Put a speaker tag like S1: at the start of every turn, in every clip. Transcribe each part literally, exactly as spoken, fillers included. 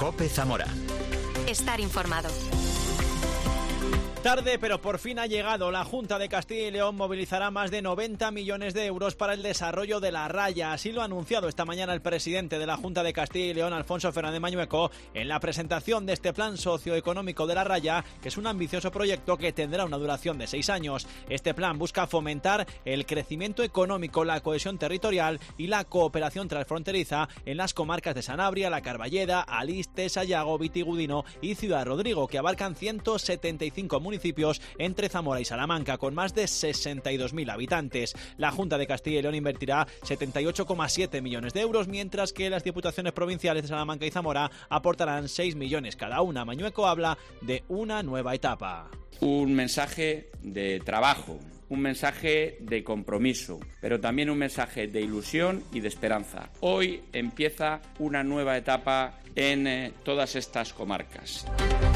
S1: COPE Zamora.
S2: Estar informado.
S3: Tarde, pero por fin ha llegado. La Junta de Castilla y León movilizará más de noventa millones de euros para el desarrollo de La Raya. Así lo ha anunciado esta mañana el presidente de la Junta de Castilla y León, Alfonso Fernández Mañueco, en la presentación de este plan socioeconómico de La Raya, que es un ambicioso proyecto que tendrá una duración de seis años. Este plan busca fomentar el crecimiento económico, la cohesión territorial y la cooperación transfronteriza en las comarcas de Sanabria, La Carballeda, Aliste, Sayago, Vitigudino y Ciudad Rodrigo, que abarcan ciento setenta y cinco municipios municipios entre Zamora y Salamanca, con más de sesenta y dos mil habitantes. La Junta de Castilla y León invertirá setenta y ocho coma siete millones de euros, mientras que las diputaciones provinciales de Salamanca y Zamora aportarán seis millones cada una. Mañueco habla de una nueva etapa.
S4: Un mensaje de trabajo, un mensaje de compromiso, pero también un mensaje de ilusión y de esperanza. Hoy empieza una nueva etapa en eh, todas estas comarcas.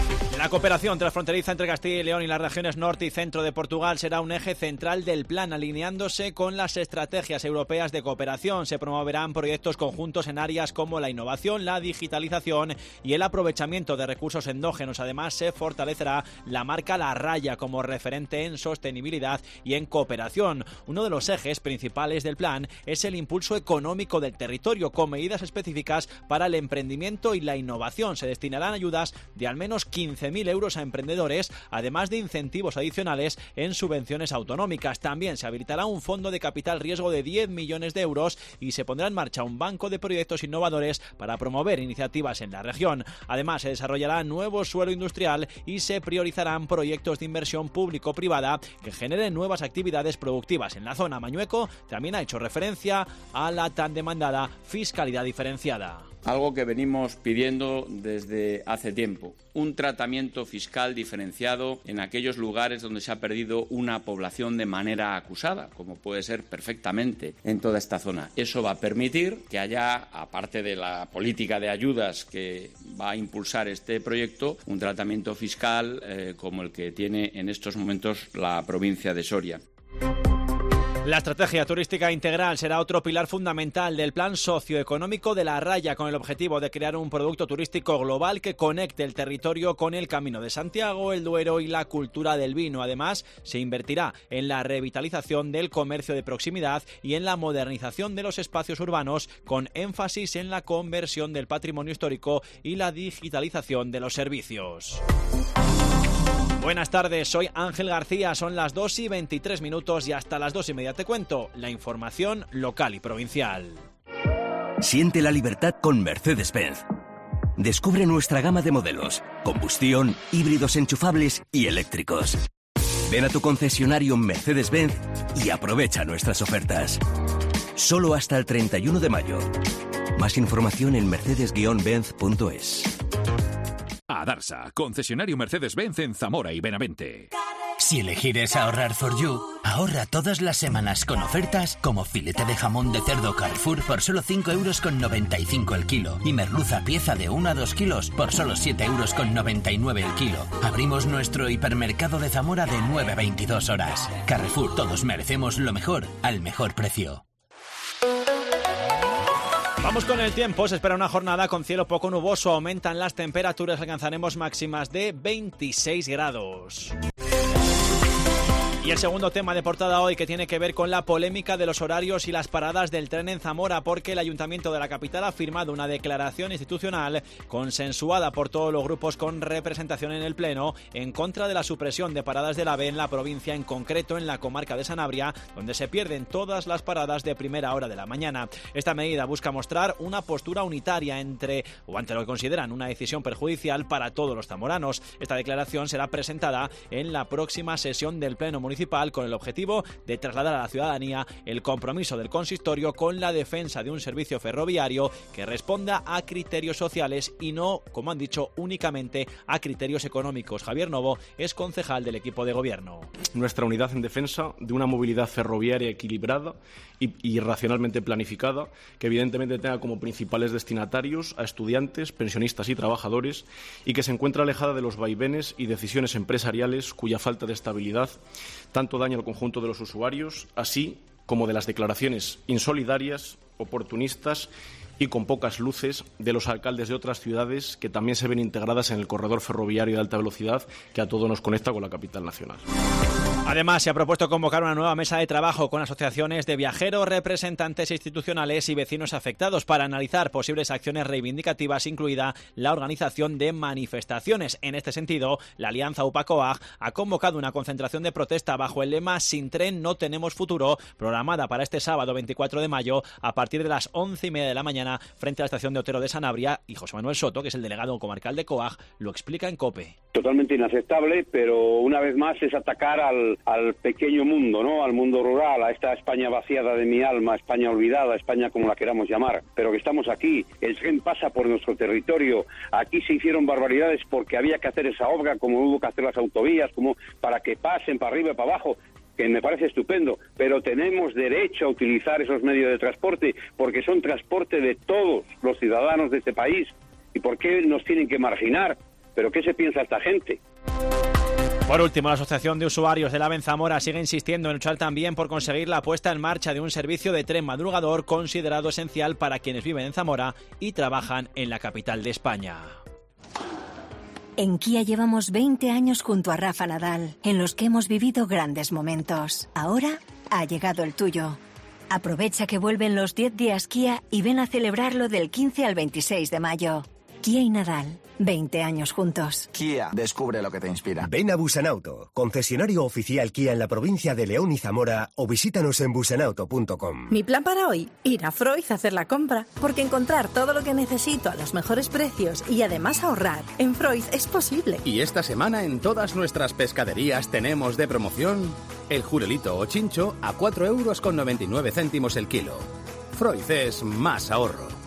S3: La cooperación transfronteriza entre Castilla y León y las regiones norte y centro de Portugal será un eje central del plan, alineándose con las estrategias europeas de cooperación. Se promoverán proyectos conjuntos en áreas como la innovación, la digitalización y el aprovechamiento de recursos endógenos. Además, se fortalecerá la marca La Raya como referente en sostenibilidad y en cooperación. Uno de los ejes principales del plan es el impulso económico del territorio, con medidas específicas para el emprendimiento y la innovación. Se destinarán ayudas de al menos quince mil euros a emprendedores, además de incentivos adicionales en subvenciones autonómicas. También se habilitará un fondo de capital riesgo de diez millones de euros y se pondrá en marcha un banco de proyectos innovadores para promover iniciativas en la región. Además, se desarrollará nuevo suelo industrial y se priorizarán proyectos de inversión público-privada que generen nuevas actividades productivas en la zona. Mañueco también ha hecho referencia a la tan demandada fiscalidad diferenciada.
S4: Algo que venimos pidiendo desde hace tiempo, un tratamiento fiscal diferenciado en aquellos lugares donde se ha perdido una población de manera acusada, como puede ser perfectamente en toda esta zona. Eso va a permitir que haya, aparte de la política de ayudas que va a impulsar este proyecto, un tratamiento fiscal eh, como el que tiene en estos momentos la provincia de Soria.
S3: La estrategia turística integral será otro pilar fundamental del plan socioeconómico de La Raya, con el objetivo de crear un producto turístico global que conecte el territorio con el Camino de Santiago, el Duero y la cultura del vino. Además, se invertirá en la revitalización del comercio de proximidad y en la modernización de los espacios urbanos, con énfasis en la conversión del patrimonio histórico y la digitalización de los servicios. Buenas tardes, soy Ángel García, son las dos y veintitrés minutos y hasta las dos y media te cuento la información local y provincial.
S1: Siente la libertad con Mercedes-Benz. Descubre nuestra gama de modelos, combustión, híbridos enchufables y eléctricos. Ven a tu concesionario Mercedes-Benz y aprovecha nuestras ofertas. Solo hasta el treinta y uno de mayo. Más información en mercedes guion benz punto es.
S5: Adarsa, concesionario Mercedes-Benz en Zamora y Benavente.
S6: Si elegir es ahorrar for you, ahorra todas las semanas con ofertas como filete de jamón de cerdo Carrefour por solo cinco euros con noventa y cinco el kilo y merluza pieza de uno a dos kilos por solo siete euros con noventa y nueve el kilo. Abrimos nuestro hipermercado de Zamora de nueve a veintidós horas. Carrefour, todos merecemos lo mejor al mejor precio.
S3: Vamos con el tiempo. Se espera una jornada con cielo poco nuboso. Aumentan las temperaturas, alcanzaremos máximas de veintiséis grados. Y el segundo tema de portada hoy, que tiene que ver con la polémica de los horarios y las paradas del tren en Zamora, porque el Ayuntamiento de la capital ha firmado una declaración institucional consensuada por todos los grupos con representación en el Pleno en contra de la supresión de paradas del AVE en la provincia, en concreto en la comarca de Sanabria, donde se pierden todas las paradas de primera hora de la mañana. Esta medida busca mostrar una postura unitaria entre o ante lo que consideran una decisión perjudicial para todos los zamoranos. Esta declaración será presentada en la próxima sesión del Pleno Municipal con el objetivo de trasladar a la ciudadanía el compromiso del consistorio con la defensa de un servicio ferroviario que responda a criterios sociales y no, como han dicho, únicamente a criterios económicos. Javier Novo es concejal del equipo de gobierno.
S7: Nuestra unidad en defensa de una movilidad ferroviaria equilibrada y, y racionalmente planificada, que evidentemente tenga como principales destinatarios a estudiantes, pensionistas y trabajadores, y que se encuentra alejada de los vaivenes y decisiones empresariales cuya falta de estabilidad tanto daña al conjunto de los usuarios, así como de las declaraciones insolidarias, oportunistas y con pocas luces de los alcaldes de otras ciudades que también se ven integradas en el corredor ferroviario de alta velocidad que a todos nos conecta con la capital nacional.
S3: Además, se ha propuesto convocar una nueva mesa de trabajo con asociaciones de viajeros, representantes institucionales y vecinos afectados para analizar posibles acciones reivindicativas, incluida la organización de manifestaciones. En este sentido, la Alianza UPA-COAG ha convocado una concentración de protesta bajo el lema "Sin tren no tenemos futuro", programada para este sábado veinticuatro de mayo a partir de las once y media de la mañana frente a la estación de Otero de Sanabria. Y José Manuel Soto, que es el delegado comarcal de COAG, lo explica en COPE.
S8: Totalmente inaceptable, pero una vez más es atacar al, al pequeño mundo, ¿no? Al mundo rural, a esta España vaciada de mi alma, España olvidada, España como la queramos llamar, pero que estamos aquí, el tren pasa por nuestro territorio, aquí se hicieron barbaridades porque había que hacer esa obra, como hubo que hacer las autovías, como para que pasen para arriba y para abajo, que me parece estupendo, pero tenemos derecho a utilizar esos medios de transporte porque son transporte de todos los ciudadanos de este país. ¿Y por qué nos tienen que marginar? ¿Pero qué se piensa esta gente?
S3: Por último, la Asociación de Usuarios del AVE en Zamora sigue insistiendo en luchar también por conseguir la puesta en marcha de un servicio de tren madrugador considerado esencial para quienes viven en Zamora y trabajan en la capital de España.
S9: En Kia llevamos veinte años junto a Rafa Nadal, en los que hemos vivido grandes momentos. Ahora ha llegado el tuyo. Aprovecha que vuelven los diez días Kia y ven a celebrarlo del quince al veintiséis de mayo. Kia y Nadal, veinte años juntos.
S10: Kia, descubre lo que te inspira.
S11: Ven a Busanauto, concesionario oficial Kia en la provincia de León y Zamora, o visítanos en busanauto punto com.
S12: Mi plan para hoy, ir a Freud a hacer la compra, porque encontrar todo lo que necesito a los mejores precios y además ahorrar en Freud es posible.
S13: Y esta semana en todas nuestras pescaderías tenemos de promoción el jurelito o chincho a cuatro euros con noventa y nueve céntimos el kilo. Freud es más ahorro.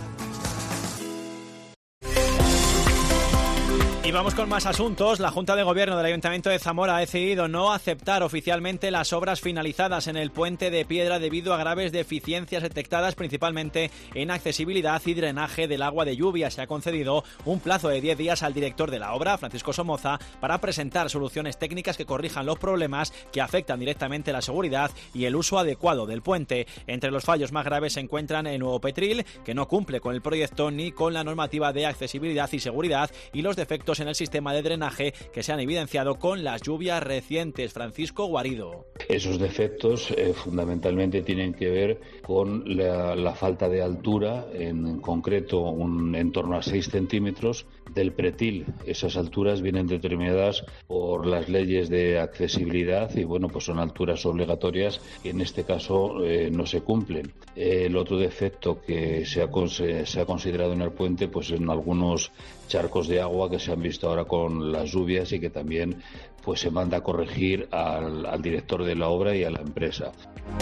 S3: Y vamos con más asuntos. La Junta de Gobierno del Ayuntamiento de Zamora ha decidido no aceptar oficialmente las obras finalizadas en el puente de piedra debido a graves deficiencias detectadas principalmente en accesibilidad y drenaje del agua de lluvia. Se ha concedido un plazo de diez días al director de la obra, Francisco Somoza, para presentar soluciones técnicas que corrijan los problemas que afectan directamente la seguridad y el uso adecuado del puente. Entre los fallos más graves se encuentran el nuevo Petril, que no cumple con el proyecto ni con la normativa de accesibilidad y seguridad, y los defectos en el sistema de drenaje que se han evidenciado con las lluvias recientes. Francisco Guarido.
S14: Esos defectos eh, fundamentalmente tienen que ver con la, la falta de altura, en concreto un, en torno a seis centímetros del pretil. Esas alturas vienen determinadas por las leyes de accesibilidad y bueno, pues son alturas obligatorias y en este caso eh, no se cumplen. Eh, el otro defecto que se ha, se ha considerado en el puente, pues en algunos charcos de agua que se han visto ahora con las lluvias y que también pues se manda a corregir al, al director de la obra y a la empresa.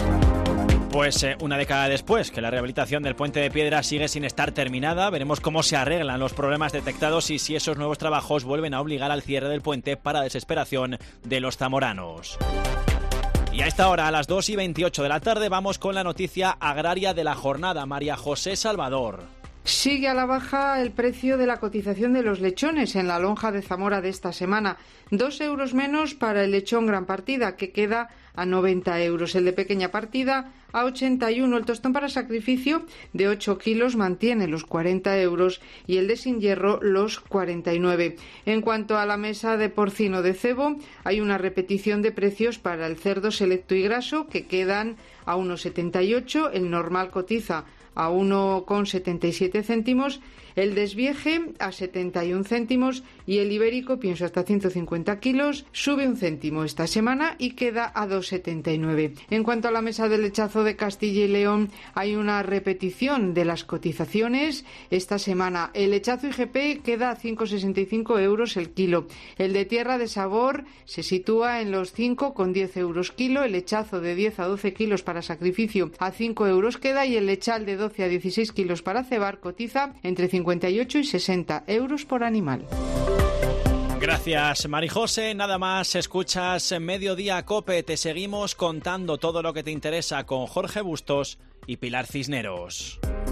S3: Pues eh, una década después que la rehabilitación del puente de piedra sigue sin estar terminada, veremos cómo se arreglan los problemas detectados y si esos nuevos trabajos vuelven a obligar al cierre del puente para desesperación de los zamoranos. Y a esta hora, a las dos y veintiocho de la tarde, vamos con la noticia agraria de la jornada. María José Salvador.
S15: Sigue a la baja el precio de la cotización de los lechones en la lonja de Zamora de esta semana. Dos euros menos para el lechón gran partida, que queda a noventa euros. El de pequeña partida a ochenta y uno. El tostón para sacrificio de ocho kilos mantiene los cuarenta euros y el de sin hierro los cuarenta y nueve. En cuanto a la mesa de porcino de cebo, hay una repetición de precios para el cerdo selecto y graso, que quedan a uno setenta y ocho. El normal cotiza a uno con setenta y siete céntimos, el desvieje a setenta y un céntimos y el ibérico, pienso hasta ciento cincuenta kilos, sube un céntimo esta semana y queda a dos setenta y nueve. En cuanto a la mesa del lechazo de Castilla y León, hay una repetición de las cotizaciones. Esta semana el lechazo I G P queda a cinco sesenta y cinco euros el kilo. El de tierra de sabor se sitúa en los cinco con diez euros kilo. El lechazo de diez a doce kilos para sacrificio a cinco euros queda y el lechal de doce a dieciséis kilos para cebar cotiza entre cincuenta y ocho y sesenta euros por animal.
S3: Gracias, Marijose. Nada más, escuchas Mediodía COPE. Te seguimos contando todo lo que te interesa con Jorge Bustos y Pilar Cisneros.